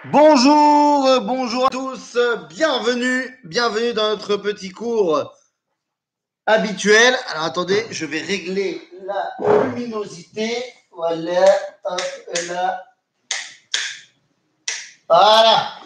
Bonjour, bonjour à tous, bienvenue dans notre petit cours habituel. Alors attendez, je vais régler la luminosité. Voilà, hop là. Voilà.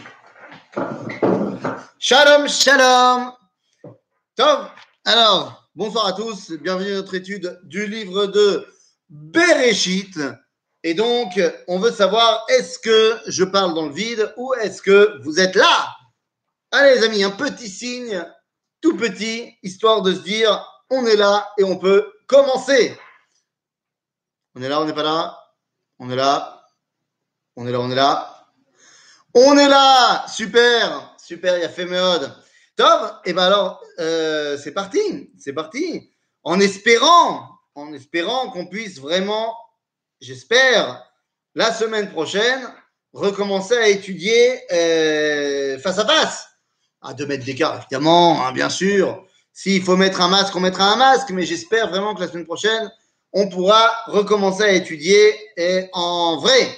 Shalom, shalom. Tov. Alors, bonsoir à tous, bienvenue à notre étude du livre de Bereshit. Et donc, on veut savoir, est-ce que je parle dans le vide ou est-ce que vous êtes là? Allez les amis, un petit signe, tout petit, histoire de se dire, on est là et on peut commencer. On est là, on n'est pas là. On est là. On est là, on est là. On est là. Super, super, il y a fait mode. Top, et ben alors, c'est parti. En espérant qu'on puisse vraiment, j'espère, la semaine prochaine, recommencer à étudier face à face. À 2 mètres d'écart, évidemment, hein, bien sûr. S'il faut mettre un masque, on mettra un masque, mais j'espère vraiment que la semaine prochaine, on pourra recommencer à étudier et en vrai,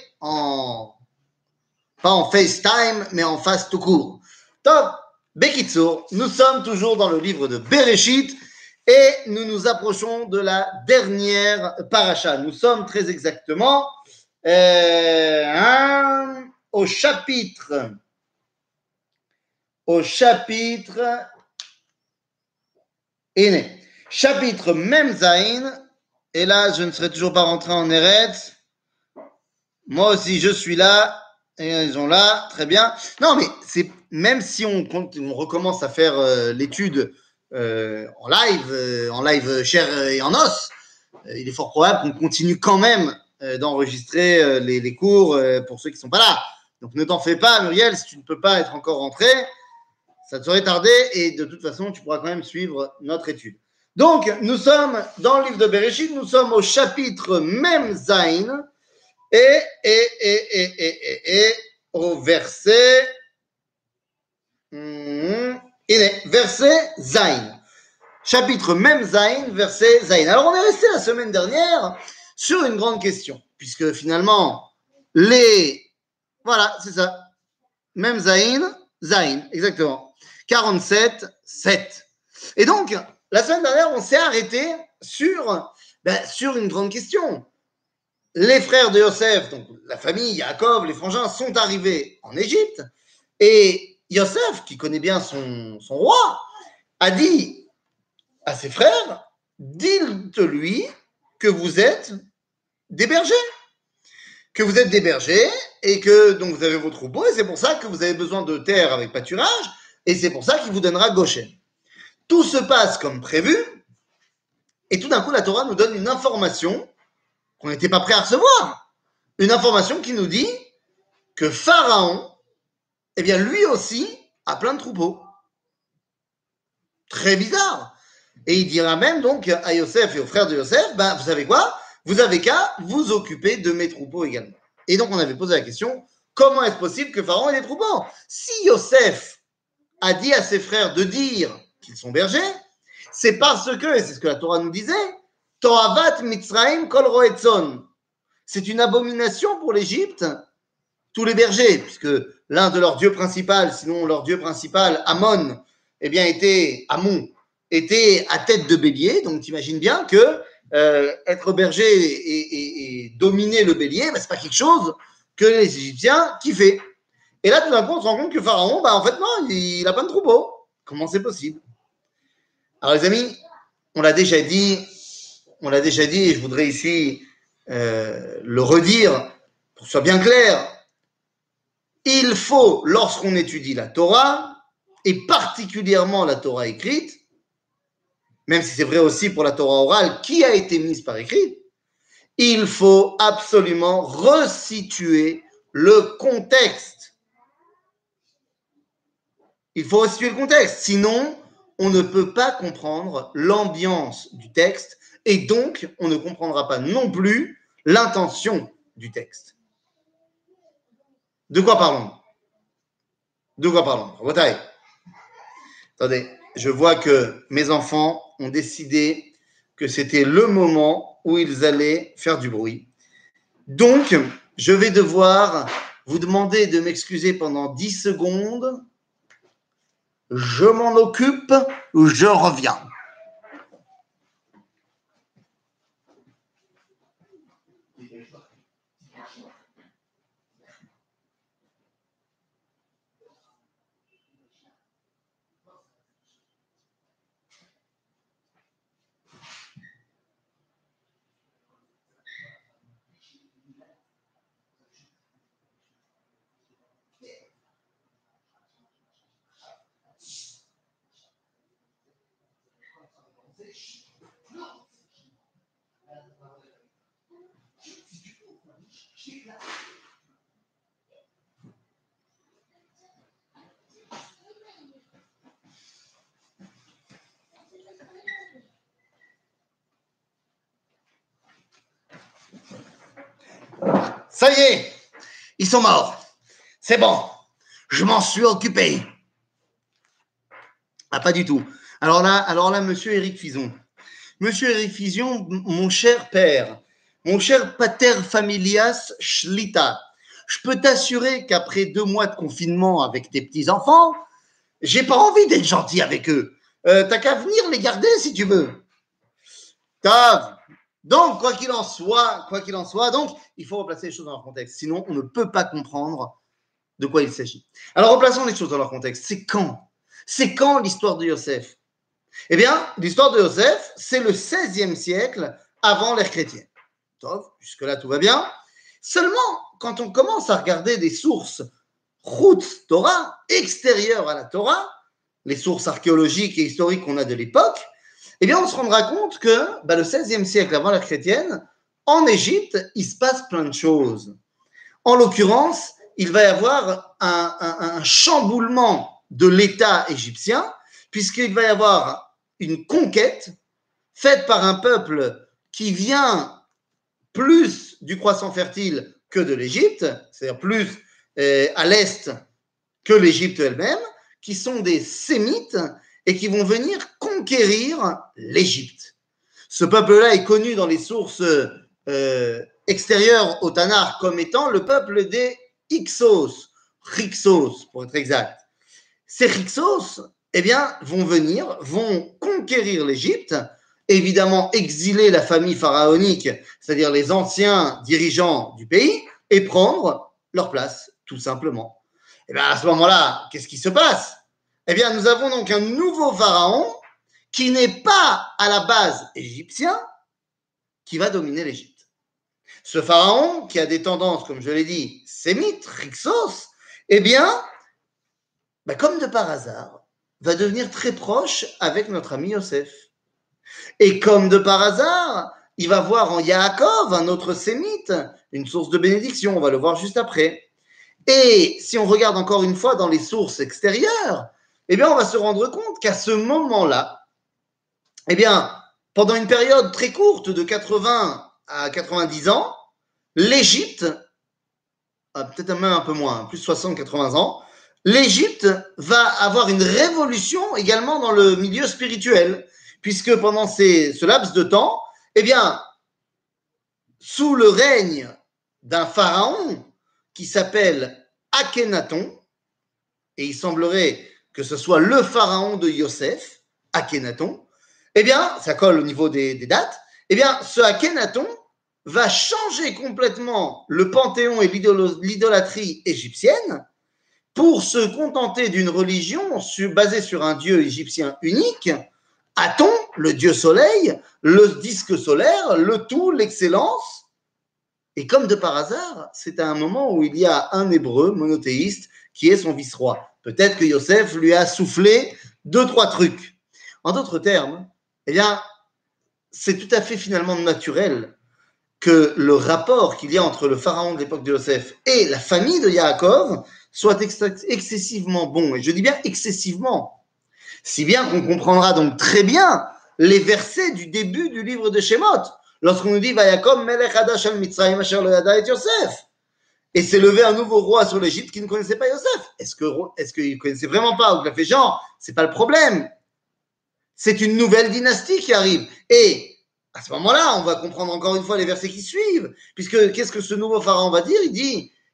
pas en FaceTime, mais en face tout court. Top, Bekitsour, nous sommes toujours dans le livre de Bereshit et nous nous approchons de la dernière paracha. Nous sommes très exactement au chapitre chapitre Memzaïn, et là je ne serai toujours pas rentré en Eretz. Moi aussi je suis là, et ils sont là, très bien. Non mais c'est même si on recommence à faire l'étude en live chair et en os, il est fort probable qu'on continue quand même d'enregistrer les cours pour ceux qui ne sont pas là. Donc ne t'en fais pas Muriel, si tu ne peux pas être encore rentré, ça te serait tardé et de toute façon, tu pourras quand même suivre notre étude. Donc, nous sommes dans le livre de Bereshit, nous sommes au chapitre Mem Zain et au verset verset Zain. Chapitre Mem Zain, verset Zain. Alors, on est resté la semaine dernière sur une grande question, puisque finalement, voilà, c'est ça. Mem Zain, exactement. 47, 7. Et donc, la semaine dernière, on s'est arrêté sur une grande question. Les frères de Yosef, donc la famille Yaakov, les frangins, sont arrivés en Égypte. Et Yosef, qui connaît bien son roi, a dit à ses frères, dites-lui que vous êtes des bergers. Que vous êtes des bergers et que donc vous avez vos troupeaux et c'est pour ça que vous avez besoin de terre avec pâturage et c'est pour ça qu'il vous donnera Goshen. Tout se passe comme prévu et tout d'un coup la Torah nous donne une information qu'on n'était pas prêt à recevoir. Une information qui nous dit que Pharaon, eh bien lui aussi a plein de troupeaux. Très bizarre. Et il dira même donc à Yosef et aux frères de Yosef, ben vous savez quoi? Vous avez qu'à vous occuper de mes troupeaux également. Et donc on avait posé la question, comment est-ce possible que Pharaon ait des troupeaux? Si Yosef a dit à ses frères de dire qu'ils sont bergers, c'est parce que, et c'est ce que la Torah nous disait, Toavat Mitzraim kol roetzon. C'est une abomination pour l'Égypte, tous les bergers, puisque l'un de leurs dieux principaux, sinon leur dieu principal, Amon, eh bien Amon, était à tête de bélier, donc t'imagines bien que être berger et dominer le bélier, c'est pas quelque chose que les Égyptiens kiffaient. Et là, tout d'un coup, on se rend compte que Pharaon, en fait, non, il a pas de troupeau. Comment c'est possible? Alors, les amis, on l'a déjà dit, et je voudrais ici le redire pour que ce soit bien clair. Il faut, lorsqu'on étudie la Torah, et particulièrement la Torah écrite, même si c'est vrai aussi pour la Torah orale qui a été mise par écrit, il faut absolument resituer le contexte. Il faut resituer le contexte, sinon on ne peut pas comprendre l'ambiance du texte et donc on ne comprendra pas non plus l'intention du texte. De quoi parlons-nous? Attendez, je vois que mes enfants ont décidé que c'était le moment où ils allaient faire du bruit. Donc, je vais devoir vous demandez de m'excuser pendant 10 secondes. Je m'en occupe, je reviens. Ça y est, ils sont morts. C'est bon, je m'en suis occupé. Ah, pas du tout. Alors là, monsieur Éric Fison. Monsieur Éric Fison, mon cher père, mon cher pater familias Shlita, je peux t'assurer qu'après 2 mois de confinement avec tes petits-enfants, j'ai pas envie d'être gentil avec eux. T'as qu'à venir les garder si tu veux. Donc, quoi qu'il en soit, donc, il faut replacer les choses dans leur contexte. Sinon, on ne peut pas comprendre de quoi il s'agit. Alors, replaçons les choses dans leur contexte. C'est quand l'histoire de Yosef? Eh bien, l'histoire de Yosef, c'est le 16e siècle avant l'ère chrétienne. Jusque-là, tout va bien. Seulement, quand on commence à regarder des sources Chutz Torah, extérieures à la Torah, les sources archéologiques et historiques qu'on a de l'époque, eh bien, on se rendra compte que le 16e siècle avant l'ère chrétienne, en Égypte, il se passe plein de choses. En l'occurrence, il va y avoir un chamboulement de l'État égyptien, puisqu'il va y avoir une conquête faite par un peuple qui vient plus du croissant fertile que de l'Égypte, c'est-à-dire plus à l'est que l'Égypte elle-même, qui sont des Sémites et qui vont venir conquérir l'Égypte. Ce peuple-là est connu dans les sources extérieures au Tanakh comme étant le peuple des Hyksos, pour être exact. Ces Hyksos, eh bien, vont conquérir l'Égypte, évidemment exiler la famille pharaonique, c'est-à-dire les anciens dirigeants du pays, et prendre leur place, tout simplement. Et bien, à ce moment-là, qu'est-ce qui se passe? Eh bien, nous avons donc un nouveau pharaon qui n'est pas à la base égyptien, qui va dominer l'Égypte. Ce pharaon, qui a des tendances, comme je l'ai dit, sémites, Hyksos, eh bien, comme de par hasard, va devenir très proche avec notre ami Yosef. Et comme de par hasard, il va voir en Yaakov, un autre sémite, une source de bénédiction, on va le voir juste après. Et si on regarde encore une fois dans les sources extérieures, eh bien, on va se rendre compte qu'à ce moment-là, eh bien, pendant une période très courte de 80 à 90 ans, l'Égypte, peut-être même un peu moins, plus 60-80 ans, l'Égypte va avoir une révolution également dans le milieu spirituel, puisque pendant ce laps de temps, eh bien, sous le règne d'un pharaon qui s'appelle Akhenaton, et il semblerait que ce soit le pharaon de Yosef, Akhenaton, eh bien, ça colle au niveau des dates, eh bien, ce Akhenaton va changer complètement le panthéon et l'idolâtrie égyptienne pour se contenter d'une religion basée sur un dieu égyptien unique, Aton, le dieu soleil, le disque solaire, le tout, l'excellence. Et comme de par hasard, c'est à un moment où il y a un hébreu monothéiste qui est son vice-roi. Peut-être que Yosef lui a soufflé 2-3 trucs. En d'autres termes, eh bien, c'est tout à fait finalement naturel que le rapport qu'il y a entre le pharaon de l'époque de Yosef et la famille de Yaakov soit excessivement bon. Et je dis bien excessivement. Si bien qu'on comprendra donc très bien les versets du début du livre de Shemot, lorsqu'on nous dit Vayakom melech hadash al Mitzrayim asher lo yada et Yosef. Et s'est levé un nouveau roi sur l'Égypte qui ne connaissait pas Yosef. Est-ce qu'il ne connaissait vraiment pas, ou qu'il a fait genre, c'est pas le problème. C'est une nouvelle dynastie qui arrive. Et à ce moment-là, on va comprendre encore une fois les versets qui suivent, puisque qu'est-ce que ce nouveau pharaon va dire? Il dit,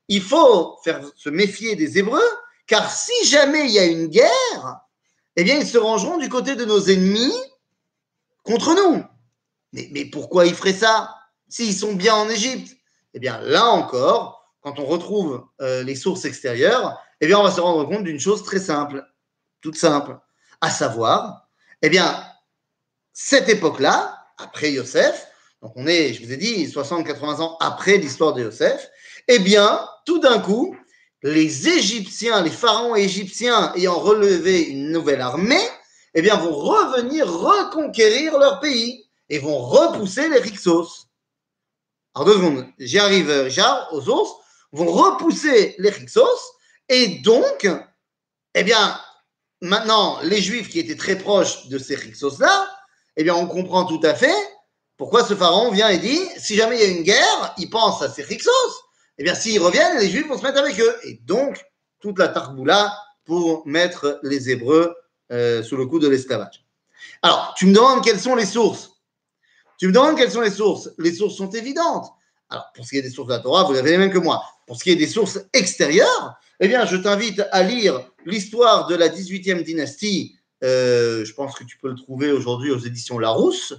il faut se méfier des Hébreux, car si jamais il y a une guerre, eh bien, ils se rangeront du côté de nos ennemis contre nous. Mais pourquoi ils feraient ça s'ils sont bien en Égypte? Eh bien, là encore, quand on retrouve les sources extérieures, eh bien, on va se rendre compte d'une chose très simple, toute simple, à savoir, eh bien, cette époque-là, après Yosef, donc on est, je vous ai dit, 60-80 ans après l'histoire de Yosef, eh bien, tout d'un coup, les Égyptiens, les pharaons égyptiens ayant relevé une nouvelle armée, eh bien, vont revenir reconquérir leur pays et vont repousser les Hyksos. Alors 2 secondes, j'y arrive, Richard, aux ours, vont repousser les Hyksos et donc, eh bien, maintenant, les Juifs qui étaient très proches de ces Hyksos-là, eh bien, on comprend tout à fait pourquoi ce pharaon vient et dit, si jamais il y a une guerre, il pense à ces Hyksos. Eh bien, s'ils reviennent, les Juifs vont se mettre avec eux. Et donc, toute la tarboula pour mettre les Hébreux sous le coup de l'esclavage. Alors, tu me demandes quelles sont les sources. Tu me demandes quelles sont les sources. Les sources sont évidentes. Alors, pour ce qui est des sources de la Torah, vous avez les mêmes que moi. Pour ce qui est des sources extérieures, eh bien, je t'invite à lire l'histoire de la 18e dynastie. Je pense que tu peux le trouver aujourd'hui aux éditions Larousse.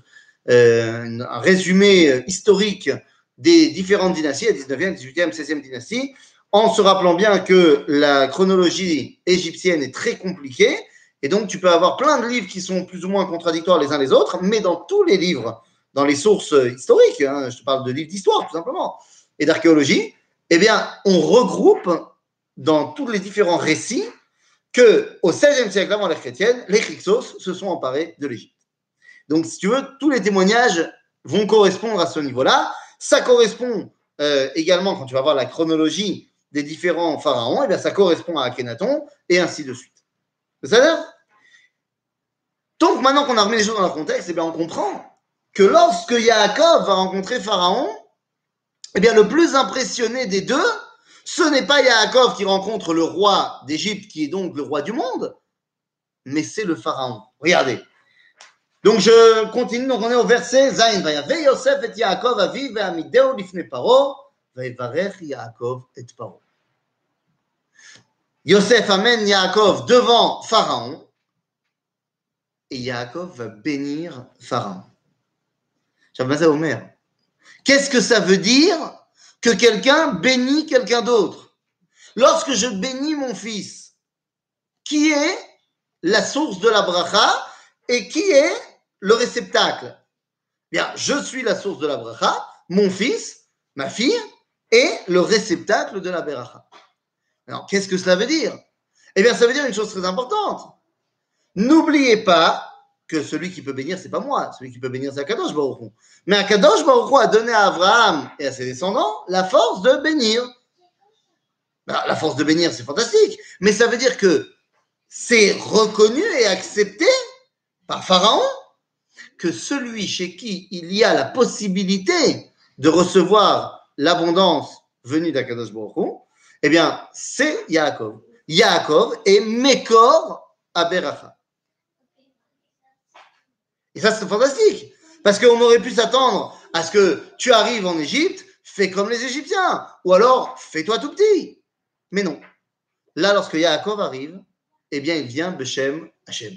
Un résumé historique des différentes dynasties, la 19e, 18e, 16e dynastie, en se rappelant bien que la chronologie égyptienne est très compliquée. Et donc, tu peux avoir plein de livres qui sont plus ou moins contradictoires les uns les autres, mais dans tous les livres, dans les sources historiques, hein, je te parle de livres d'histoire tout simplement, et d'archéologie, eh bien, on regroupe dans tous les différents récits qu'au XVIe siècle avant l'ère chrétienne, les Hyksos se sont emparés de l'Égypte. Donc, si tu veux, tous les témoignages vont correspondre à ce niveau-là. Ça correspond également, quand tu vas voir la chronologie des différents pharaons, eh bien, ça correspond à Akhenaton, et ainsi de suite. C'est ça? Donc, maintenant qu'on a remis les choses dans leur contexte, eh bien, on comprend que lorsque Yaakov va rencontrer Pharaon, eh bien, le plus impressionné des deux, ce n'est pas Yaakov qui rencontre le roi d'Égypte, qui est donc le roi du monde, mais c'est le Pharaon. Regardez. Donc, je continue. Donc, on est au verset Zayin. Vayave Yosef et Yaakov aviv ve'amideu lifnei Paro, vayevarech Yaakov et Paro. Yosef amène Yaakov devant Pharaon, et Yaakov va bénir Pharaon. Shabbat Omer. Qu'est-ce que ça veut dire que quelqu'un bénit quelqu'un d'autre? Lorsque je bénis mon fils, qui est la source de la bracha et qui est le réceptacle? Bien, je suis la source de la bracha, mon fils, ma fille, est le réceptacle de la bracha. Alors, qu'est-ce que cela veut dire? Eh bien, ça veut dire une chose très importante. N'oubliez pas que celui qui peut bénir, c'est pas moi. Celui qui peut bénir, c'est Akadosh Baruch Hu. Mais Akadosh Baruch Hu a donné à Abraham et à ses descendants la force de bénir. Ben, la force de bénir, c'est fantastique. Mais ça veut dire que c'est reconnu et accepté par Pharaon que celui chez qui il y a la possibilité de recevoir l'abondance venue d'Akadosh Baruch Hu, eh bien, c'est Yaakov. Yaakov est Mekor Aberacha. Et ça, c'est fantastique. Parce qu'on aurait pu s'attendre à ce que tu arrives en Égypte, fais comme les Égyptiens. Ou alors, fais-toi tout petit. Mais non. Là, lorsque Yaakov arrive, eh bien, il vient Beshem Hashem.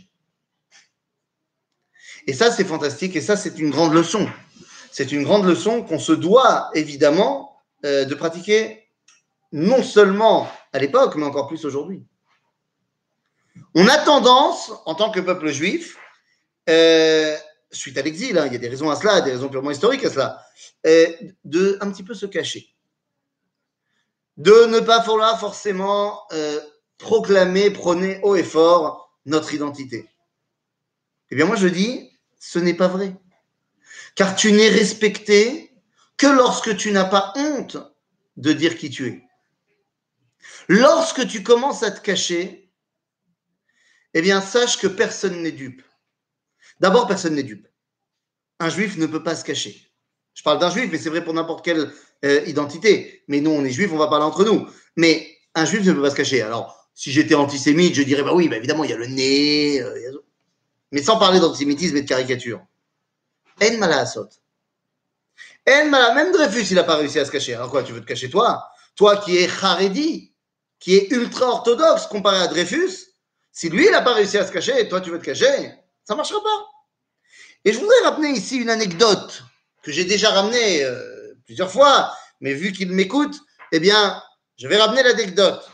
Et ça, c'est fantastique. Et ça, c'est une grande leçon. C'est une grande leçon qu'on se doit, évidemment, de pratiquer non seulement à l'époque, mais encore plus aujourd'hui. On a tendance, en tant que peuple juif, suite à l'exil, hein, il y a des raisons à cela, des raisons purement historiques à cela, de un petit peu se cacher, de ne pas vouloir forcément proclamer, prôner haut et fort notre identité. Eh bien moi je dis, ce n'est pas vrai, car tu n'es respecté que lorsque tu n'as pas honte de dire qui tu es. Lorsque tu commences à te cacher, eh bien sache que personne n'est dupe. D'abord, personne n'est dupe. Un juif ne peut pas se cacher. Je parle d'un juif, mais c'est vrai pour n'importe quelle identité. Mais nous, on est juifs, on va parler entre nous. Mais un juif ne peut pas se cacher. Alors, si j'étais antisémite, je dirais, bah oui, bah évidemment, il y a le nez. Mais sans parler d'antisémitisme et de caricature. En mala asot. En mala, même Dreyfus, il n'a pas réussi à se cacher. Alors quoi, tu veux te cacher toi? toi qui es Haredi, qui est ultra-orthodoxe comparé à Dreyfus, si lui, il n'a pas réussi à se cacher et toi, tu veux te cacher, ça ne marchera pas. Et je voudrais ramener ici une anecdote que j'ai déjà ramenée plusieurs fois, mais vu qu'il m'écoute, eh bien, je vais ramener l'anecdote.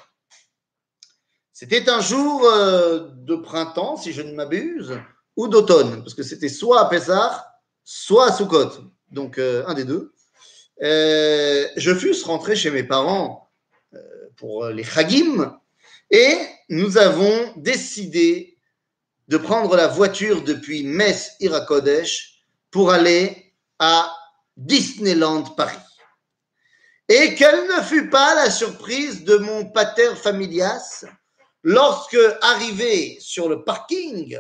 C'était un jour de printemps, si je ne m'abuse, ou d'automne, parce que c'était soit à Pessah, soit à Sukkot, donc un des deux. Je fusse rentré chez mes parents pour les Chagim, et nous avons décidé de prendre la voiture depuis Metz Irakodesh pour aller à Disneyland Paris. Et quelle ne fut pas la surprise de mon pater familias lorsque, arrivé sur le parking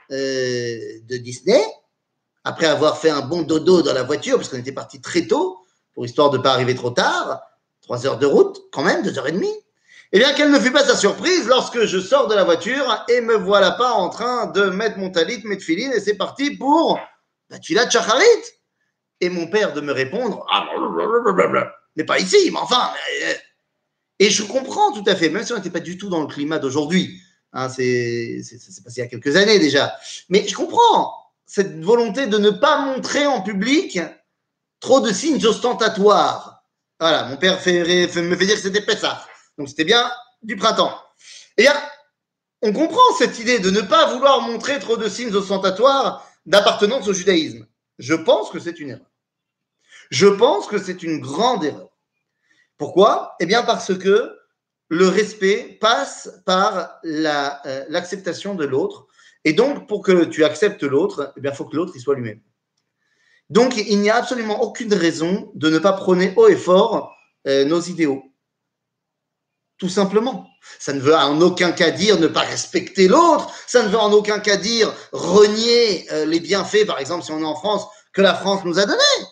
de Disney, après avoir fait un bon dodo dans la voiture, parce qu'on était parti très tôt, pour histoire de ne pas arriver trop tard, 3 heures de route, quand même, 2h30, eh bien, quelle ne fut pas sa surprise lorsque je sors de la voiture et me voilà pas en train de mettre mon talit, mes tefilines, et c'est parti pour la Tfilat Shacharit. Et mon père de me répondre, mais pas ici, mais enfin. Et je comprends tout à fait, même si on n'était pas du tout dans le climat d'aujourd'hui. Hein, c'est passé il y a quelques années déjà. Mais je comprends cette volonté de ne pas montrer en public trop de signes ostentatoires. Voilà, mon père me fait dire que c'était Pessah. Donc c'était bien du printemps. Eh bien, on comprend cette idée de ne pas vouloir montrer trop de signes ostentatoires d'appartenance au judaïsme. Je pense que c'est une erreur. Je pense que c'est une grande erreur. Pourquoi? Eh bien parce que le respect passe par l'acceptation de l'autre. Et donc, pour que tu acceptes l'autre, eh bien, il faut que l'autre il soit lui-même. Donc, il n'y a absolument aucune raison de ne pas prôner haut et fort nos idéaux. Tout simplement. Ça ne veut en aucun cas dire ne pas respecter l'autre. Ça ne veut en aucun cas dire renier les bienfaits, par exemple, si on est en France, que la France nous a donnés.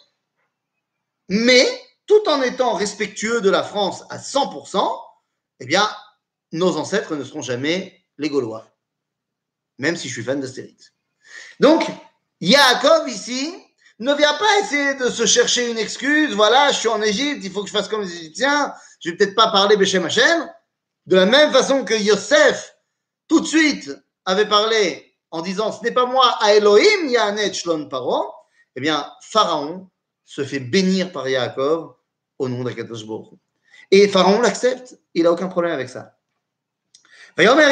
Mais, tout en étant respectueux de la France à 100%, eh bien, nos ancêtres ne seront jamais les Gaulois. Même si je suis fan d'Astérix. Donc, Yaakov, ici, ne vient pas essayer de se chercher une excuse. Voilà, je suis en Égypte, il faut que je fasse comme les Égyptiens. Je vais peut-être pas parler Beshem Hashem. De la même façon que Yosef, tout de suite, avait parlé en disant « Ce n'est pas moi, à Elohim, Yahanet Shlon Paro », eh bien, Pharaon se fait bénir par Yaakov au nom d'Akadosh Baruch Hu. Et Pharaon l'accepte, il n'a aucun problème avec ça. Vayomer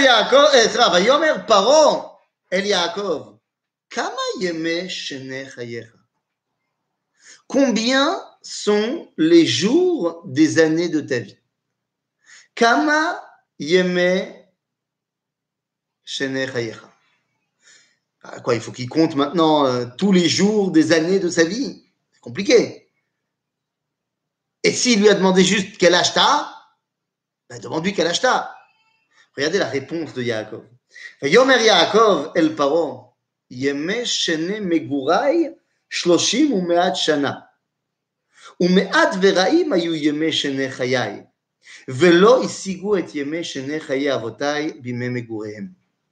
Paro el Yaakov, Kama yeme shene chayecha. Combien sont les jours des années de ta vie? Kama yeme shene chayecha. Quoi, il faut qu'il compte maintenant tous les jours des années de sa vie. C'est compliqué. Et s'il lui a demandé juste quel âge t'as, ben demande-lui quel âge t'as. Regardez la réponse de Yaakov. Yomer Yaakov el Paro, yeme shene megurai 30 umeat shana. Umeat veraim ayu yeme shene chayai. Velo isigu et yeme shene chayai avotai bime megurehem.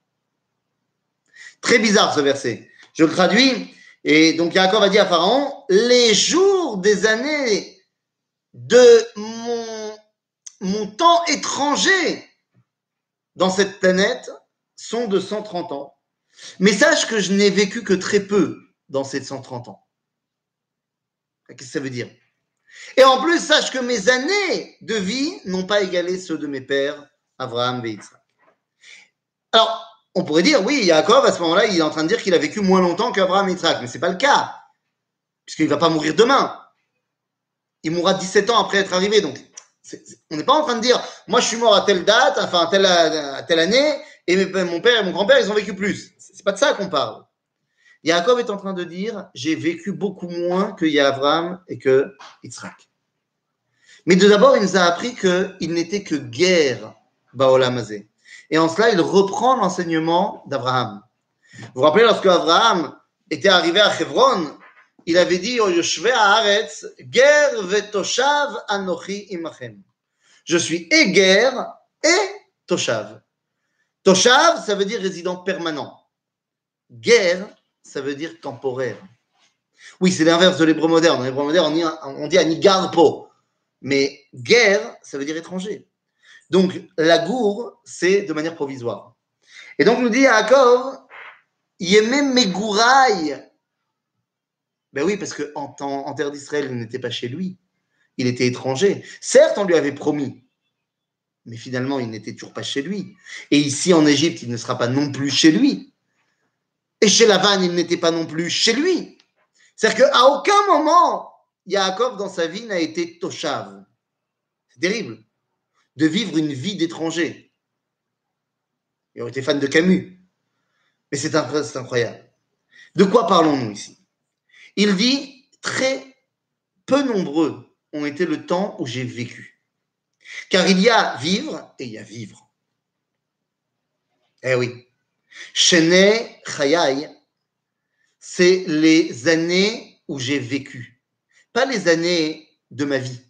Très bizarre ce verset. Je le traduis. Et donc Yaakov a dit à Pharaon, les jours des années de mon temps étranger dans cette planète sont de 130 ans. Mais sache que je n'ai vécu que très peu dans ces 130 ans. Qu'est-ce que ça veut dire? Et en plus, sache que mes années de vie n'ont pas égalé ceux de mes pères, Abraham et Yitzhak. Alors, on pourrait dire, oui, Yaakov, à ce moment-là, il est en train de dire qu'il a vécu moins longtemps qu'Abraham et Yitzhak, mais ce n'est pas le cas, puisqu'il ne va pas mourir demain. Il mourra 17 ans après être arrivé, donc on n'est pas en train de dire, moi je suis mort à telle date, enfin à telle année, et mon père et mon grand-père, ils ont vécu plus. C'est pas de ça qu'on parle. Yaakov est en train de dire, j'ai vécu beaucoup moins que Abraham et que Yitzhak. Mais tout d'abord, il nous a appris qu'il n'était que guerre, Baolam Hazé. Et en cela, il reprend l'enseignement d'Abraham. Vous vous rappelez, lorsque Abraham était arrivé à Hebron, il avait dit au Yoshve Haaretz, Ger vetoshav anochi imachem. Je suis et guerre et toshav. Toshav, ça veut dire résident permanent. Guerre, ça veut dire temporaire. Oui, c'est l'inverse de l'hébreu moderne. En hébreu moderne, on dit ani garpo. Mais guerre, ça veut dire étranger. Donc, la gour, c'est de manière provisoire. Et donc, nous dit Yaakov, Yemem Megouraï. Ben oui, parce qu'en terre d'Israël, il n'était pas chez lui. Il était étranger. Certes, on lui avait promis, mais finalement, il n'était toujours pas chez lui. Et ici, en Égypte, il ne sera pas non plus chez lui. Et chez Lavan, il n'était pas non plus chez lui. C'est-à-dire qu'à aucun moment, Yaakov, dans sa vie, n'a été toshav. C'est terrible de vivre une vie d'étranger. Il aurait été fan de Camus. Mais c'est incroyable. De quoi parlons-nous ici? Il dit, très peu nombreux ont été le temps où j'ai vécu. Car il y a vivre et il y a vivre. Eh oui. Shene Chayai, c'est les années où j'ai vécu, pas les années de ma vie.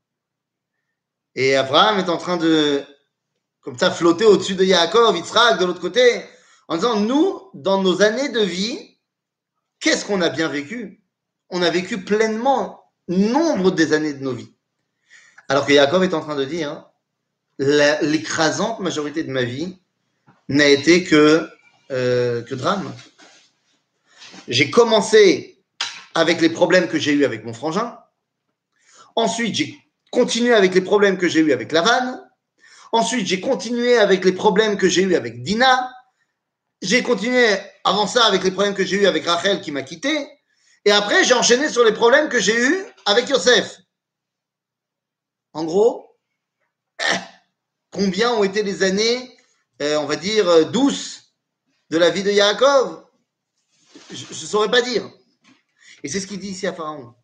Et Abraham est en train de, comme ça, flotter au-dessus de Yaakov, Yitzhak, de l'autre côté, en disant, nous, dans nos années de vie, qu'est-ce qu'on a bien vécu? On a vécu pleinement nombre des années de nos vies. Alors que Yaakov est en train de dire, l'écrasante majorité de ma vie n'a été que drame. J'ai commencé avec les problèmes que j'ai eus avec mon frangin. Ensuite, j'ai continué avec les problèmes que j'ai eus avec Lavan. Ensuite, j'ai continué avec les problèmes que j'ai eus avec Dina. J'ai continué avant ça avec les problèmes que j'ai eus avec Rachel qui m'a quitté. Et après, j'ai enchaîné sur les problèmes que j'ai eus avec Yosef. En gros, combien ont été les années, on va dire, douces de la vie de Yaakov? Je ne saurais pas dire. Et c'est ce qu'il dit ici à Pharaon.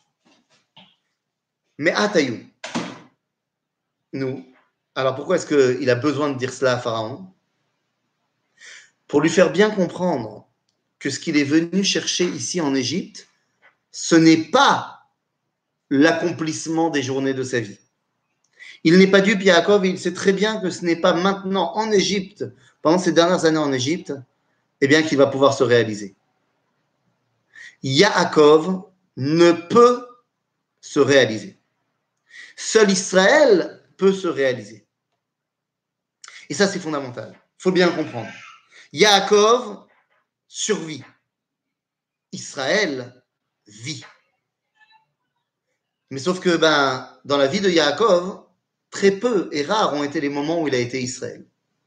Mais Atayou, nous, alors pourquoi est-ce qu'il a besoin de dire cela à Pharaon? Pour lui faire bien comprendre que ce qu'il est venu chercher ici en Égypte, ce n'est pas l'accomplissement des journées de sa vie. Il n'est pas dupe, Yaakov, et il sait très bien que ce n'est pas maintenant en Égypte, pendant ces dernières années en Égypte, eh bien qu'il va pouvoir se réaliser. Yaakov ne peut se réaliser. Seul Israël peut se réaliser. Et ça, c'est fondamental. Il faut bien le comprendre. Yaakov survit. Israël vit. Mais sauf que dans la vie de Yaakov, très peu et rares ont été les moments où il a été Israël.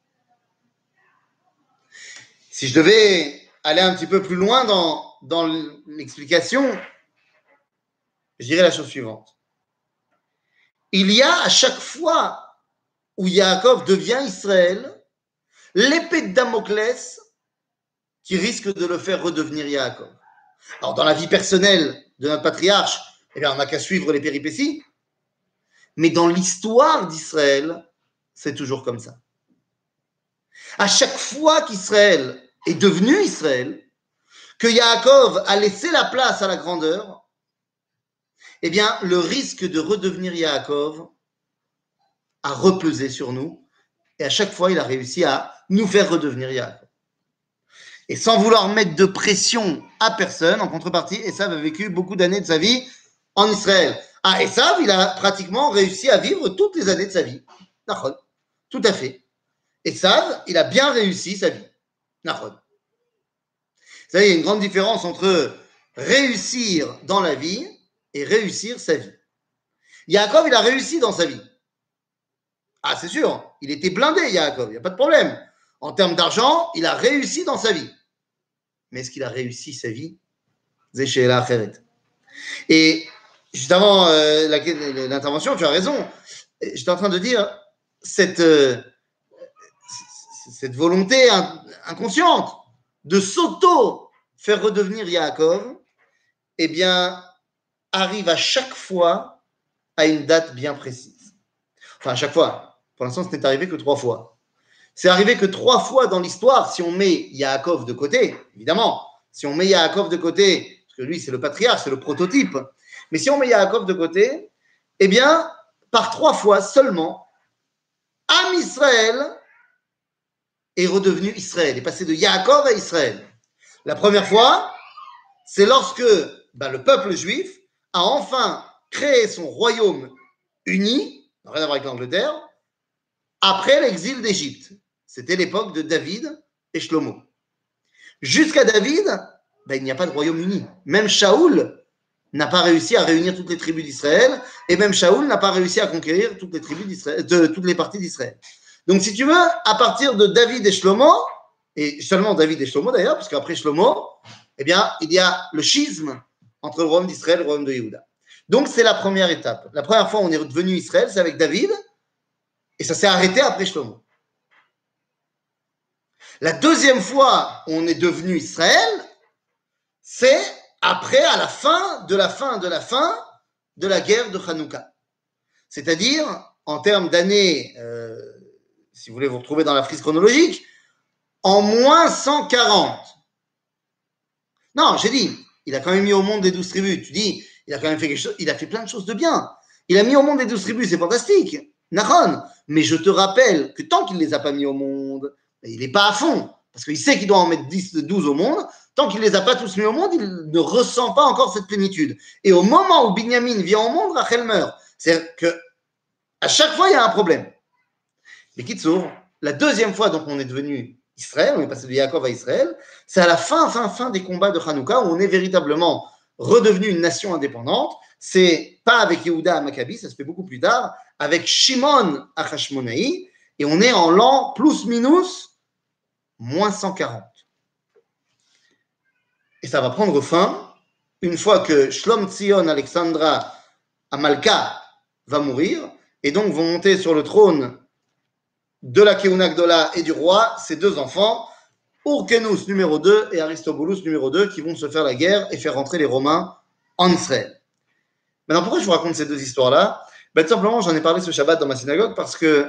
Si je devais aller un petit peu plus loin dans l'explication, je dirais la chose suivante. Il y a à chaque fois où Yaakov devient Israël, l'épée de Damoclès qui risque de le faire redevenir Yaakov. Alors, dans la vie personnelle de notre patriarche, eh bien, on n'a qu'à suivre les péripéties. Mais dans l'histoire d'Israël, c'est toujours comme ça. À chaque fois qu'Israël est devenu Israël, que Yaakov a laissé la place à la grandeur, eh bien, le risque de redevenir Yaakov a repesé sur nous. Et à chaque fois, il a réussi à nous faire redevenir Yaakov. Et sans vouloir mettre de pression à personne, en contrepartie, Esav a vécu beaucoup d'années de sa vie en Israël. Ah, Esav, il a pratiquement réussi à vivre toutes les années de sa vie. Nachon. Tout à fait. Esav, il a bien réussi sa vie. Nachon. Vous savez, il y a une grande différence entre réussir dans la vie et réussir sa vie. Yaakov, il a réussi dans sa vie. Ah, c'est sûr, il était blindé, Yaakov, il n'y a pas de problème. En termes d'argent, il a réussi dans sa vie. Mais est-ce qu'il a réussi sa vie? Zéchéla Acheret. Et juste avant l'intervention, tu as raison. J'étais en train de dire cette volonté inconsciente de s'auto-faire redevenir Yaakov, eh bien, arrive à chaque fois à une date bien précise. Enfin, à chaque fois. Pour l'instant, ce n'est arrivé que 3 fois. C'est arrivé que 3 fois dans l'histoire, si on met Yaakov de côté, évidemment. Si on met Yaakov de côté, parce que lui, c'est le patriarche, c'est le prototype. Mais si on met Yaakov de côté, eh bien, par 3 fois seulement, Am Israël est redevenu Israël, est passé de Yaakov à Israël. La première fois, c'est lorsque le peuple juif a enfin créé son royaume unis, rien à voir avec l'Angleterre, après l'exil d'Égypte. C'était l'époque de David et Shlomo. Jusqu'à David, il n'y a pas de royaume uni. Même Shaoul n'a pas réussi à réunir toutes les tribus d'Israël, et même Shaoul n'a pas réussi à conquérir toutes les tribus d'Israël, toutes les parties d'Israël. Donc, si tu veux, à partir de David et Shlomo, et seulement David et Shlomo d'ailleurs, parce qu'après Shlomo, eh bien, il y a le schisme entre le royaume d'Israël et le royaume de Yehuda. Donc, c'est la première étape. La première fois où on est devenu Israël, c'est avec David, et ça s'est arrêté après Shlomo. La deuxième fois où on est devenu Israël, c'est après, à la fin de la guerre de Hanouka. C'est-à-dire, en termes d'années, si vous voulez vous retrouver dans la frise chronologique, en moins 140. Non, j'ai dit, il a quand même mis au monde les 12 tribus. Tu dis, il a quand même fait quelque chose, il a fait plein de choses de bien. Il a mis au monde les 12 tribus, c'est fantastique. Nahon. Mais je te rappelle que tant qu'il ne les a pas mis au monde, il n'est pas à fond. Parce qu'il sait qu'il doit en mettre 10, 12 au monde. Tant qu'il ne les a pas tous mis au monde, il ne ressent pas encore cette plénitude. Et au moment où Binyamin vient au monde, Rachel meurt. C'est-à-dire qu'à chaque fois, il y a un problème. Mais Kitsour, la deuxième fois donc on est devenu Israël, on est passé de Yaakov à Israël, c'est à la fin des combats de Hanouka où on est véritablement redevenu une nation indépendante. C'est pas avec Yehuda à Maccabi, ça se fait beaucoup plus tard, avec Shimon à Hashmonaï, et on est en l'an plus minus moins 140. Et ça va prendre fin une fois que Shlom Tzion Alexandra Amalka va mourir, et donc vont monter sur le trône de la Keuna Gdola et du roi, ses deux enfants, Urkenus numéro 2 et Aristobulus numéro 2, qui vont se faire la guerre et faire rentrer les Romains en Israël. Maintenant, pourquoi je vous raconte ces deux histoires-là? Tout simplement, j'en ai parlé ce Shabbat dans ma synagogue parce que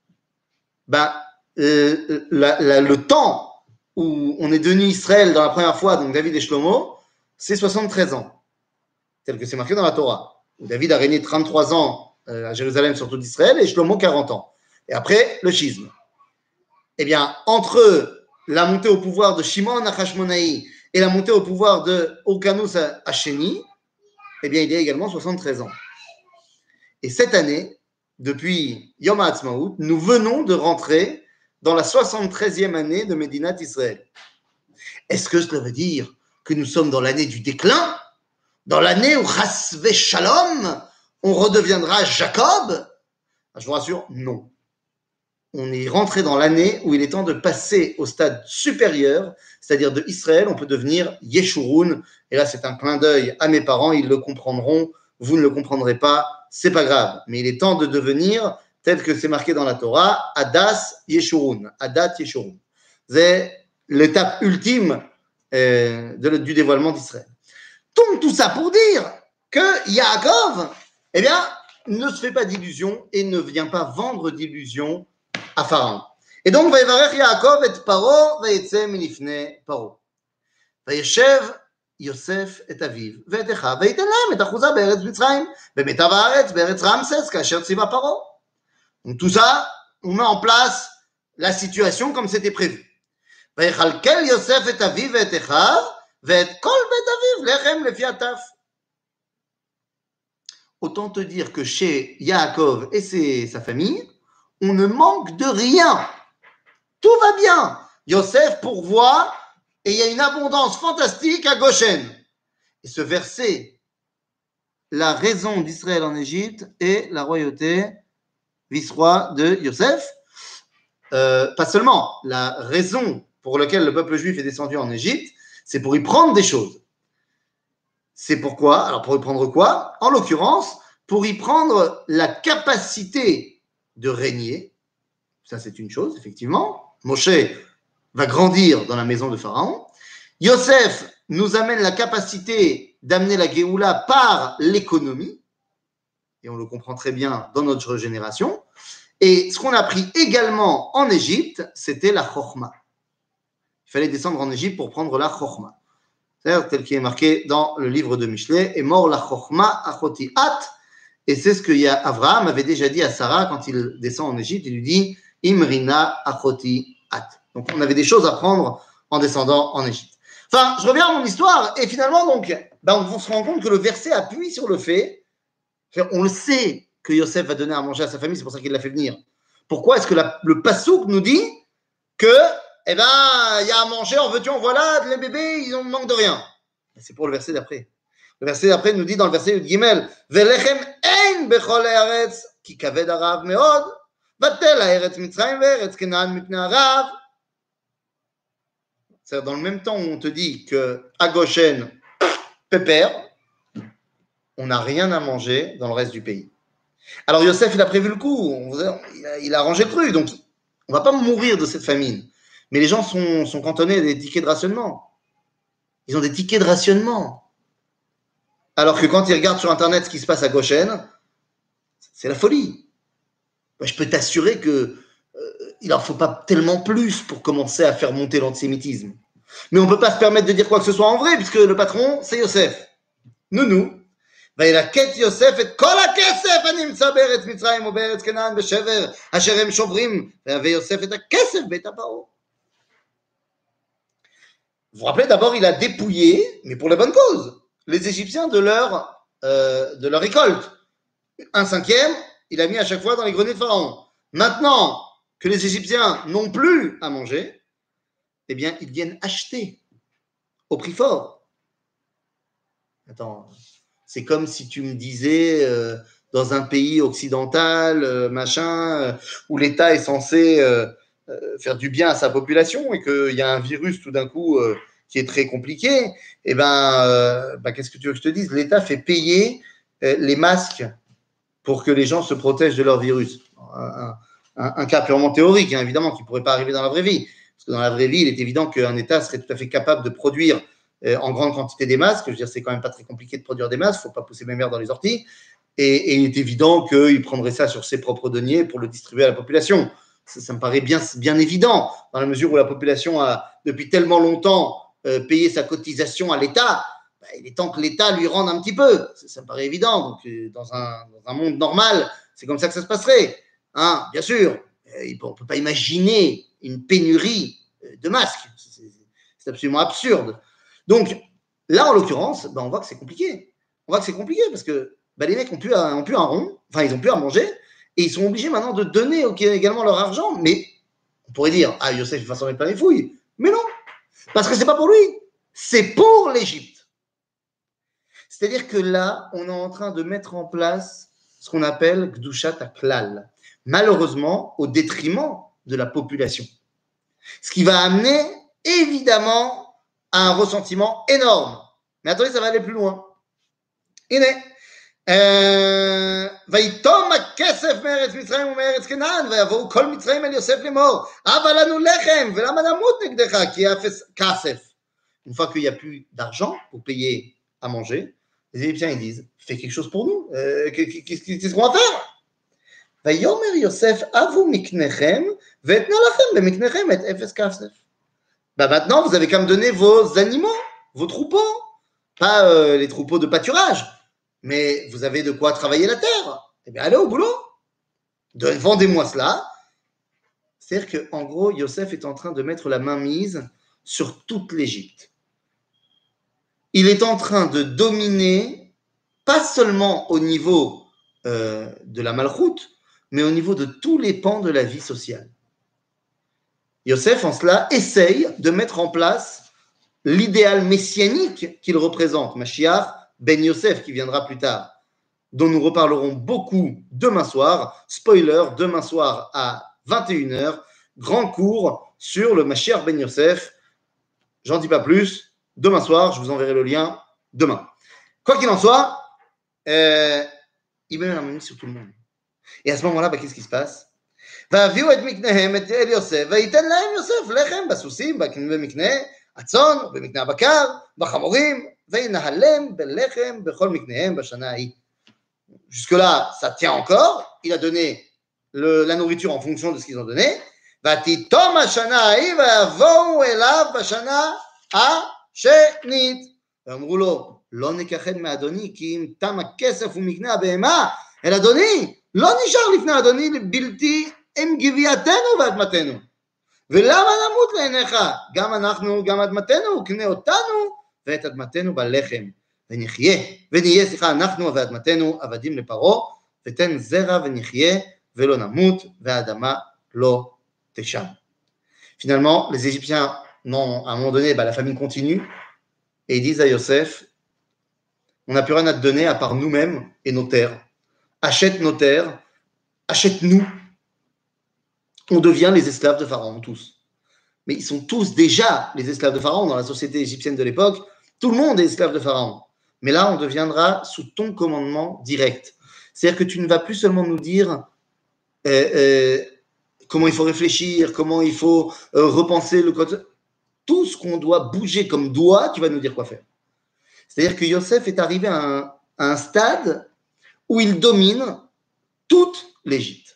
le temps où on est devenu Israël dans la première fois, donc David et Shlomo, c'est 73 ans, tel que c'est marqué dans la Torah. David a régné 33 ans à Jérusalem, surtout d'Israël, et Shlomo 40 ans. Et après, le schisme. Eh bien, entre la montée au pouvoir de Shimon à Hashmonaï et la montée au pouvoir de Urkanus à Sheni, eh bien, il y a également 73 ans. Et cette année, depuis Yom HaAtzmaut, nous venons de rentrer dans la 73e année de Médinat Israël. Est-ce que cela veut dire que nous sommes dans l'année du déclin? Dans l'année où Chas Shalom, on redeviendra Jacob? Je vous rassure, non. On est rentré dans l'année où il est temps de passer au stade supérieur, c'est-à-dire de Israël, on peut devenir Yeshurun. Et là, c'est un clin d'œil à mes parents, ils le comprendront, vous ne le comprendrez pas, c'est pas grave. Mais il est temps de devenir, tel que c'est marqué dans la Torah, Adas Yeshurun, Adat Yeshurun. C'est l'étape ultime du dévoilement d'Israël. Donc, tout ça pour dire que Yaakov, eh bien, ne se fait pas d'illusions et ne vient pas vendre d'illusions à Pharaon. Et donc, ויברך יעקב את פרעה ויצא מלפני פרעה. וישב יוסף את אביו ואת אחיו וייתן להם את אחוזה בארץ מצרים, במיטב הארץ, בארץ רמסס, כאשר ציווה פרעה. Donc tout ça, on met en place la situation comme c'était prévu. ויכלכל יוסף את אביו ואת אחיו ואת כל בית אביו לחם לפי הטף. Autant te dire que chez Yaakov et sa famille, on ne manque de rien. Tout va bien. Yosef pourvoit et il y a une abondance fantastique à Goshen. Et ce verset, la raison d'Israël en Égypte est la royauté vice-roi de Yosef. Pas seulement, la raison pour laquelle le peuple juif est descendu en Égypte, c'est pour y prendre des choses. C'est pourquoi, alors pour y prendre quoi? En l'occurrence, pour y prendre la capacité de régner. Ça, c'est une chose, effectivement. Moshe va grandir dans la maison de Pharaon. Yosef nous amène la capacité d'amener la Géoula par l'économie. Et on le comprend très bien dans notre génération. Et ce qu'on a appris également en Égypte, c'était la Chokhma. Il fallait descendre en Égypte pour prendre la Chokhma. C'est-à-dire, tel qu'il est marqué dans le livre de Michelet, et mort la Chokhma achoti at. Et c'est ce que Abraham avait déjà dit à Sarah quand il descend en Égypte. Il lui dit Imrina achoti at. Donc, on avait des choses à prendre en descendant en Égypte. Enfin, je reviens à mon histoire. Et finalement, donc, on se rend compte que le verset appuie sur le fait, on le sait, que Yosef va donner à manger à sa famille, c'est pour ça qu'il l'a fait venir. Pourquoi est-ce que le Passouk nous dit que, eh ben, il y a à manger, en veux-tu, en voilà, les bébés, ils manquent de rien. C'est pour le verset d'après. Le verset d'après nous dit dans le verset de Gimel, Velechem ein bechol haaretz, ki kaved harav meod, vatel haaretz Mitzrayim ve'eretz Kenaan mipnei harav. C'est-à-dire, dans le même temps où on te dit que à Goshen, pépère, on n'a rien à manger dans le reste du pays. Alors Yosef, il a prévu le coup, il a arrangé le truc, donc on ne va pas mourir de cette famine. Mais les gens sont cantonnés à des tickets de rationnement. Ils ont des tickets de rationnement. Alors que quand ils regardent sur Internet ce qui se passe à Goshen, c'est la folie. Je peux t'assurer qu'il n'en faut pas tellement plus pour commencer à faire monter l'antisémitisme. Mais on ne peut pas se permettre de dire quoi que ce soit en vrai, puisque le patron, c'est Yosef. Nous. וילקט יוסף את כל הכסף הנמצא בארץ מצרים ובארץ כנען בשבר אשר הם שוברים ויביא יוסף את הכסף בית הפרעה. Vous vous rappelez, d'abord il a dépouillé, mais pour la bonne cause, les Égyptiens de leur récolte. 1/5, il a mis à chaque fois dans les greniers de Pharaon. Maintenant que les Égyptiens n'ont plus à manger, eh bien ils viennent acheter au prix fort. Attends... C'est comme si tu me disais, dans un pays occidental, où l'État est censé faire du bien à sa population et qu'il y a un virus tout d'un coup qui est très compliqué, et qu'est-ce que tu veux que je te dise? L'État fait payer les masques pour que les gens se protègent de leur virus. Un cas purement théorique, hein, évidemment, qui ne pourrait pas arriver dans la vraie vie. Parce que dans la vraie vie, il est évident qu'un État serait tout à fait capable de produire en grande quantité des masques. Je veux dire, c'est quand même pas très compliqué de produire des masques, il ne faut pas pousser mes mères dans les orties. Et il est évident qu'il prendrait ça sur ses propres deniers pour le distribuer à la population. Ça me paraît bien évident, dans la mesure où la population a, depuis tellement longtemps, payé sa cotisation à l'État. Il est temps que l'État lui rende un petit peu. Ça me paraît évident. Donc, dans un monde normal, c'est comme ça que ça se passerait. Hein, bien sûr, on ne peut pas imaginer une pénurie de masques. C'est absolument absurde. Donc, là, en l'occurrence, on voit que c'est compliqué. On voit que c'est compliqué parce que les mecs n'ont plus un rond, enfin, ils n'ont plus à manger, et ils sont obligés maintenant de donner également leur argent. Mais on pourrait dire, ah, Yosef, il va s'en mettre plein les fouilles. Mais non, parce que ce n'est pas pour lui, c'est pour l'Égypte. C'est-à-dire que là, on est en train de mettre en place ce qu'on appelle Gdushat HaKlal, malheureusement au détriment de la population. Ce qui va amener, évidemment, à un ressentiment énorme. Mais attendez, ça va aller plus loin. ויתום הכסף מארץ מצרים ומארץ כנען ויבואו כל מצרים אל יוסף לאמור הבה לנו לחם ולמה נמות נגדך כי אפס כסף. Une fois qu'il n'y a plus d'argent pour payer à manger, les Égyptiens ils disent fais quelque chose pour nous, qu'est-ce qu'on va faire? ויאמר יוסף הבו מקניכם ואתנה לכם במקניכם את אפס כסף. Maintenant, vous avez qu'à me donner vos animaux, vos troupeaux. Pas les troupeaux de pâturage, mais vous avez de quoi travailler la terre. Eh bien, allez au boulot. Vendez-moi cela. C'est-à-dire qu'en gros, Yosef est en train de mettre la main mise sur toute l'Égypte. Il est en train de dominer, pas seulement au niveau de la malchoute, mais au niveau de tous les pans de la vie sociale. Yosef, en cela, essaye de mettre en place l'idéal messianique qu'il représente, Mashiach ben Yosef, qui viendra plus tard, dont nous reparlerons beaucoup demain soir. Spoiler, demain soir à 21h, grand cours sur le Mashiach ben Yosef. J'en dis pas plus. Demain soir, je vous enverrai le lien demain. Quoi qu'il en soit, il met la main sur tout le monde. Et à ce moment-là, qu'est-ce qui se passe? והביאו את מקניהם אל יוסף, וייתן להם יוסף לחם בסוסים, במקנה הצאן, במקנה הבקר, בחמורים, וינהלם בלחם בכל מקניהם בשנה ההיא. Jusque-là, ça tient encore. Il a donné la nourriture en fonction de ce qu'ils ont donné. ותיתום השנה ההיא, ויבואו אליו בשנה השנית. ואמרו לו, לא נכחד מאדוני, כי אם תם הכסף ומקנה הבהמה, אל אדוני, לא נשאר לפני אדוני בלתי עם גווייתנו ואדמתנו. ולמה נמות לעיניך? גם אנחנו, גם אדמתנו, קנה אותנו ואת אדמתנו בלחם. ונהיה, אנחנו ואדמתנו עבדים לפרעה ותן זרע ונחיה ולא נמות והאדמה לא תשם. Finalement, les Égyptiens, non, à un moment donné, la famine continue et ils disent à Yosef, on n'a plus rien à te donner à part nous-mêmes et nos terres. Achète nos terres, achète-nous. On devient les esclaves de Pharaon, tous. Mais ils sont tous déjà les esclaves de Pharaon dans la société égyptienne de l'époque. Tout le monde est esclave de Pharaon. Mais là, on deviendra sous ton commandement direct. C'est-à-dire que tu ne vas plus seulement nous dire comment il faut réfléchir, comment il faut repenser le code. Tout ce qu'on doit bouger comme doigt, tu vas nous dire quoi faire. C'est-à-dire que Yosef est arrivé à un stade où il domine toute l'Égypte.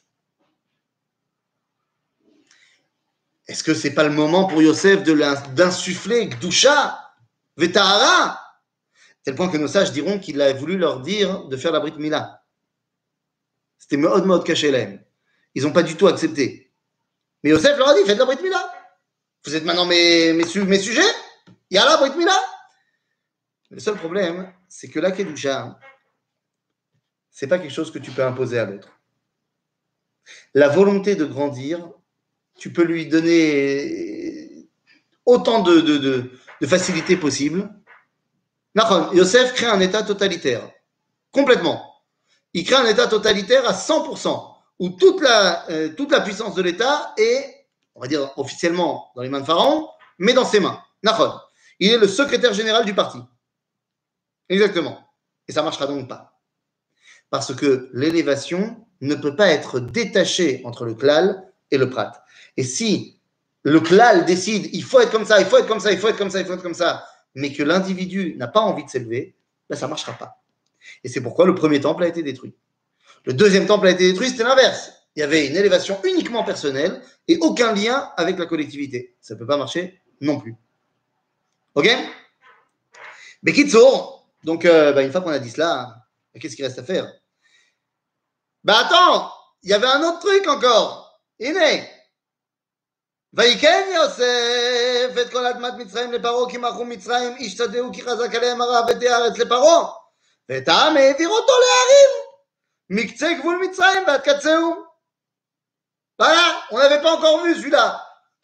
Est-ce que ce n'est pas le moment pour Yosef d'insuffler Gdusha, Vetahara, tel point que nos sages diront qu'il a voulu leur dire de faire la Brit Mila. C'était mode caché là. Ils n'ont pas du tout accepté. Mais Yosef leur a dit, faites la Brit Mila. Vous êtes maintenant mes sujets. Il y a la Brit Mila. Le seul problème, c'est que la Kedusha, ce n'est pas quelque chose que tu peux imposer à l'autre. La volonté de grandir, tu peux lui donner autant de facilité possible. Yosef crée un état totalitaire, complètement. Il crée un état totalitaire à 100%, où toute la puissance de l'état est, on va dire officiellement dans les mains de Pharaon, mais dans ses mains. Il est le secrétaire général du parti. Exactement. Et ça ne marchera donc pas. Parce que l'élévation ne peut pas être détachée entre le klal et le prat. Et si le klal décide, il faut être comme ça, il faut être comme ça, il faut être comme ça, il faut être comme ça, mais que l'individu n'a pas envie de s'élever, ben ça ne marchera pas. Et c'est pourquoi le premier temple a été détruit. Le deuxième temple a été détruit, c'était l'inverse. Il y avait une élévation uniquement personnelle et aucun lien avec la collectivité. Ça ne peut pas marcher non plus. Ok? Bekitsour, donc une fois qu'on a dit cela, qu'est-ce qu'il reste à faire? Attends, il y avait un autre truc encore. Iné. ויקן יוסף את כל אדמת מצרים לפרעה כי מכרו מצרים השתדעו כי חזק עליהם הרע ואת הארץ לפרעה ואת העם העביר אותו להרים מקצה גבול מצרים ועד קצהו. Voilà, on n'avait pas encore vu celui-là.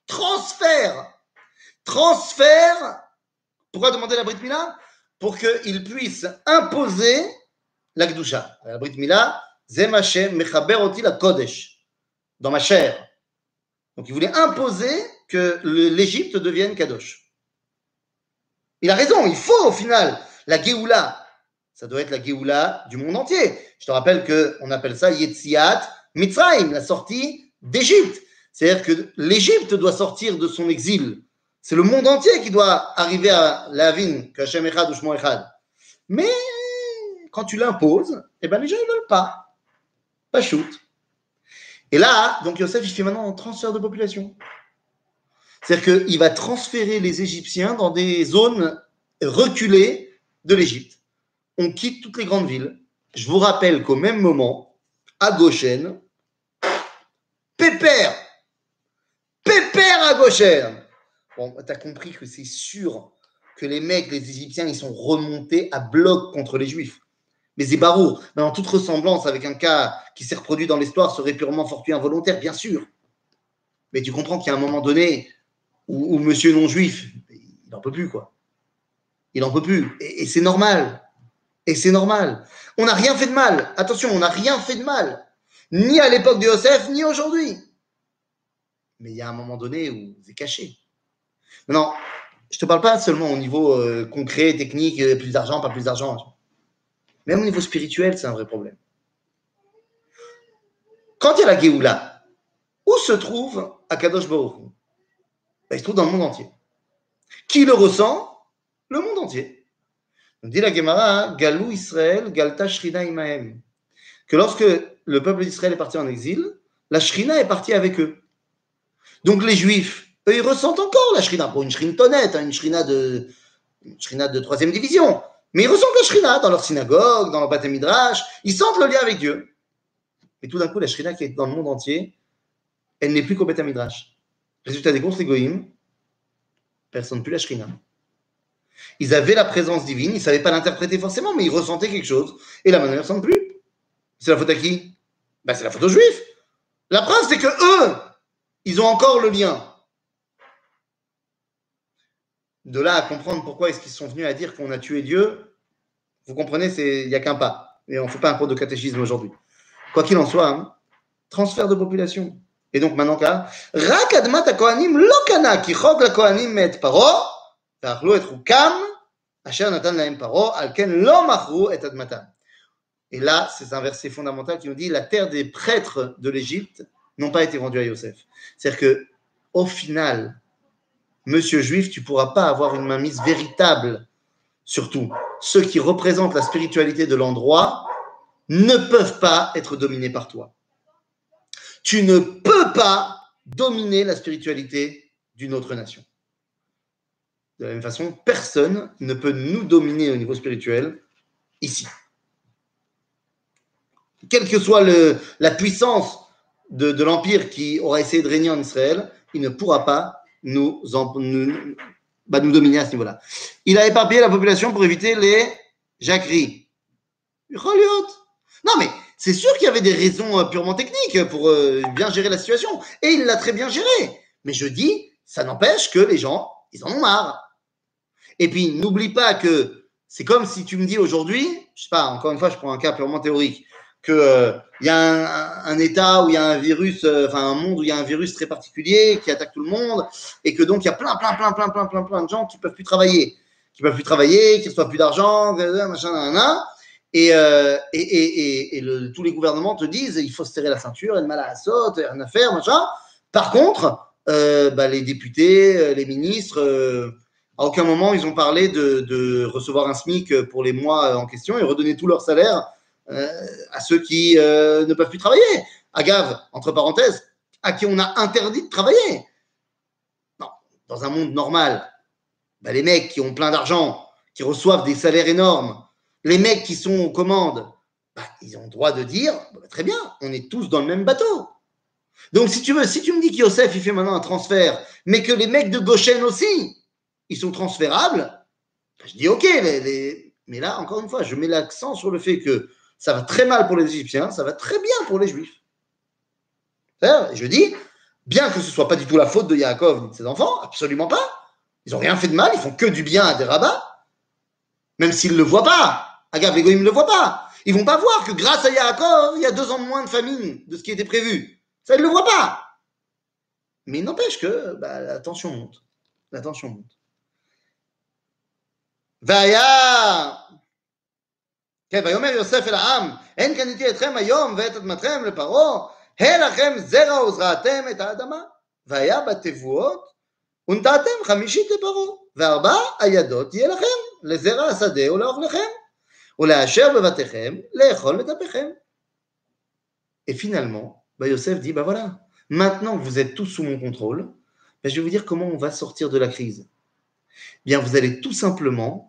Transfert. Pourquoi demander la Brit Mila? Pour qu'il puisse imposer la Gdusha. La Brit Mila, c'est ma chair, mechaber oti la Kodesh, dans ma chair. Donc il voulait imposer que l'Égypte devienne Kadosh. Il a raison, il faut au final la Géoula. Ça doit être la Géoula du monde entier. Je te rappelle qu'on appelle ça Yetziat Mitzrayim, la sortie d'Égypte. C'est-à-dire que l'Égypte doit sortir de son exil. C'est le monde entier qui doit arriver à l'Avin, que Hashem Echad ou Shmo Echad. Mais quand tu l'imposes, les gens ne veulent pas. Pas shoot. Et là, donc Yosef, il fait maintenant un transfert de population. C'est-à-dire qu'il va transférer les Égyptiens dans des zones reculées de l'Égypte. On quitte toutes les grandes villes. Je vous rappelle qu'au même moment, à Goshen, pépère à Goshen. Bon, tu as compris que c'est sûr que les mecs, les Égyptiens, ils sont remontés à bloc contre les Juifs. Mais c'est barour. Dans toute ressemblance avec un cas qui s'est reproduit dans l'histoire serait purement fortuit involontaire, bien sûr. Mais tu comprends qu'il y a un moment donné où monsieur non-juif, il n'en peut plus, quoi. Il n'en peut plus. Et c'est normal. Et c'est normal. On n'a rien fait de mal. Attention, on n'a rien fait de mal. Ni à l'époque de Yosef, ni aujourd'hui. Mais il y a un moment donné où c'est caché. Non, je ne te parle pas seulement au niveau concret, technique, plus d'argent, pas plus d'argent. Même au niveau spirituel, c'est un vrai problème. Quand il y a la Géoula, où se trouve Akadosh Baruch Hu? Il se trouve dans le monde entier. Qui le ressent? Le monde entier. On dit la Gemara, Galou Israël, Galta Shrina Imahem. Que lorsque le peuple d'Israël est parti en exil, la Shrina est partie avec eux. Donc les Juifs, eux, ils ressentent encore la Shrina. Bon, une Shrintonette, une Shrina de 3e division. Mais ils ressentent la Shrina dans leur synagogue, dans leur Beth Midrash. Ils sentent le lien avec Dieu. Et tout d'un coup, la Shrina qui est dans le monde entier, elle n'est plus qu'au Beth Midrash. Résultat des courses, les Goïm, personne plus la Shrina. Ils avaient la présence divine, ils ne savaient pas l'interpréter forcément, mais ils ressentaient quelque chose. Et là, maintenant, ils ne ressentent plus. C'est la faute à qui? Ben, c'est la faute aux Juifs. La preuve, c'est que eux, ils ont encore le lien. De là à comprendre pourquoi est-ce qu'ils sont venus à dire qu'on a tué Dieu, vous comprenez, il n'y a qu'un pas. Et on ne fait pas un cours de catéchisme aujourd'hui. Quoi qu'il en soit, hein, transfert de population. Et donc maintenant, Rak admat hakohanim lo kana ki chok lakohanim et paro, ve'achlu et chukam, asher natan lahem paro, al ken lo machru et admatam. Et là, c'est un verset fondamental qui nous dit la terre des prêtres de l'Égypte n'ont pas été vendus à Yosef. C'est-à-dire que, au final, monsieur juif, tu ne pourras pas avoir une mainmise véritable. Surtout, ceux qui représentent la spiritualité de l'endroit ne peuvent pas être dominés par toi. Tu ne peux pas dominer la spiritualité d'une autre nation. De la même façon, personne ne peut nous dominer au niveau spirituel ici. Quelle que soit la puissance de l'Empire qui aura essayé de régner en Israël, il ne pourra pas nous dominer à ce niveau-là. Il a éparpillé la population pour éviter les jacqueries. Non, mais c'est sûr qu'il y avait des raisons purement techniques pour bien gérer la situation. Et il l'a très bien géré. Mais je dis, ça n'empêche que les gens, ils en ont marre. Et puis, n'oublie pas que c'est comme si tu me dis aujourd'hui, je sais pas, encore une fois, je prends un cas purement théorique, qu'il y a un État où il y a un virus, un monde où il y a un virus très particulier qui attaque tout le monde, et que donc il y a plein de gens qui ne peuvent plus travailler, qui ne reçoivent plus d'argent, machin, et tous les gouvernements te disent il faut se serrer la ceinture, et le mal à la saute, rien à faire, machin. Par contre, les députés, les ministres, à aucun moment ils ont parlé de recevoir un SMIC pour les mois en question et redonner tout leur salaire à ceux qui ne peuvent plus travailler. Agave, entre parenthèses, à qui on a interdit de travailler. Non, dans un monde normal, les mecs qui ont plein d'argent, qui reçoivent des salaires énormes, les mecs qui sont aux commandes, ils ont le droit de dire, très bien, on est tous dans le même bateau. Donc si tu me dis qu'Yosef, il fait maintenant un transfert, mais que les mecs de Goshen aussi, ils sont transférables, je dis ok, mais là, encore une fois, je mets l'accent sur le fait que ça va très mal pour les Égyptiens, ça va très bien pour les Juifs. Je dis, bien que ce ne soit pas du tout la faute de Yaakov ni de ses enfants, absolument pas. Ils n'ont rien fait de mal, ils font que du bien à des rabbins, même s'ils ne le voient pas. Agave, les goïms ne le voient pas. Ils ne vont pas voir que grâce à Yaakov, il y a 2 ans de moins de famine de ce qui était prévu. Ça, ils ne le voient pas. Mais il n'empêche que la tension monte. La tension monte. ויאמר יוסף אל העם, אין קניתי אתכם היום ואת אדמתכם לפרעה, הלכם זרע וזרעתם את האדמה. והיה בתבואות ונטעתם 50 לפרעה, ו4 הידות יהיה לכם, לזרע השדה ולאוכלכם, ולאשר בבתיכם לאכול מטפכם. Et finalement, Yosef dit, voilà, maintenant que vous êtes tous sous mon contrôle, je vais vous dire comment on va sortir de la crise. Bien, vous allez tout simplement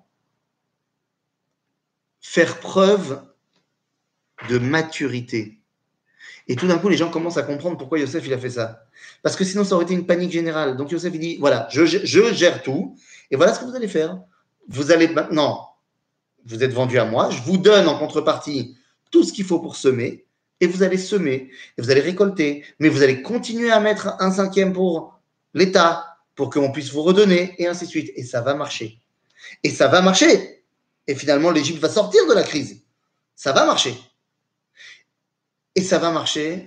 faire preuve de maturité. Et tout d'un coup, les gens commencent à comprendre pourquoi Yosef, il a fait ça. Parce que sinon, ça aurait été une panique générale. Donc Yosef, il dit, voilà, je gère tout, et voilà ce que vous allez faire. Vous allez maintenant, vous êtes vendus à moi, je vous donne en contrepartie tout ce qu'il faut pour semer, et vous allez semer, et vous allez récolter, mais vous allez continuer à mettre 1/5 pour l'État, pour qu'on puisse vous redonner, et ainsi de suite. Et ça va marcher. Et ça va marcher. Et finalement, l'Égypte va sortir de la crise. Ça va marcher. Et ça va marcher.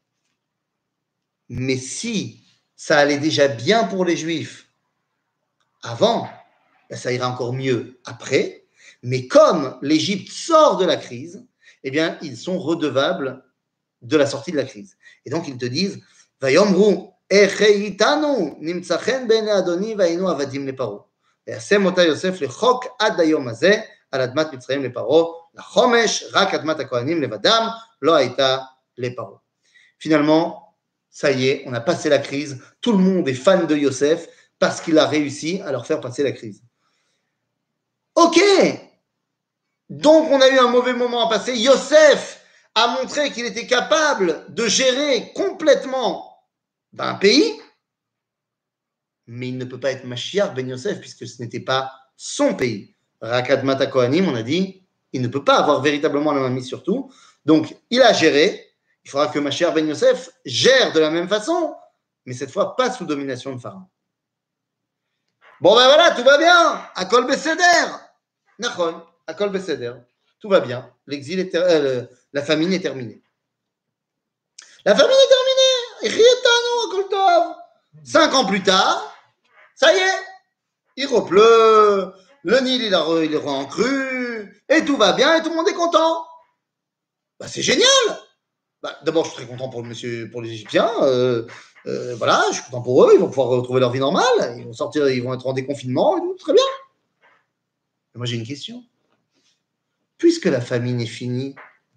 Mais si ça allait déjà bien pour les Juifs avant, ça ira encore mieux après. Mais comme l'Égypte sort de la crise, eh bien, ils sont redevables de la sortie de la crise. Et donc, ils te disent, Vayomru, echeitanu, nimtsachen bene adoni, vayinu avadim leparo. וישם אותה יוסף לחוק עד היום הזה על אדמת מצרים לפרעה, לחומש, רק אדמת הכהנים לבדם, לא הייתה לפרעה. Finalement, ça y est, on a passé la crise, tout le monde est fan de Yosef parce qu'il a réussi à leur faire passer la crise. Ok, donc on a eu un mauvais moment à passer, Yosef a montré qu'il était capable de gérer complètement un pays, mais il ne peut pas être Mashiach ben Yosef, puisque ce n'était pas son pays. Rakad Mata Kohanim, on a dit, il ne peut pas avoir véritablement la main mise sur tout, Donc, il a géré. Il faudra que Mashiach ben Yosef gère de la même façon, mais cette fois pas sous domination de Pharaon. Bon, ben voilà, tout va bien. Akol Beseder. Nachon, Akol Beseder. Tout va bien. L'exil est la famine est terminée. La famine est terminée. Rietano, Akol Tov. 5 ans plus tard, ça y est, il repleut, le Nil il est en crue, et tout va bien, et tout le monde est content. Bah, c'est génial. Bah, d'abord, je suis très content pour pour les Égyptiens. Voilà, je suis content pour eux, ils vont pouvoir retrouver leur vie normale, ils vont sortir, ils vont être en déconfinement, et tout, très bien. Mais moi, j'ai une question. Puisque la famine est finie,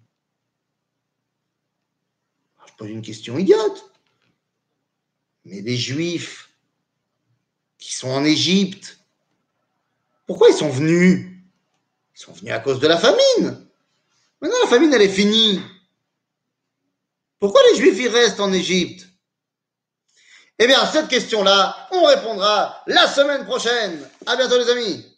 je pose une question idiote. Mais les Juifs qui sont en Égypte, pourquoi ils sont venus? Ils sont venus à cause de la famine. Maintenant, la famine, elle est finie. Pourquoi les Juifs, ils restent en Égypte? Eh bien, à cette question-là, on répondra la semaine prochaine. À bientôt, les amis.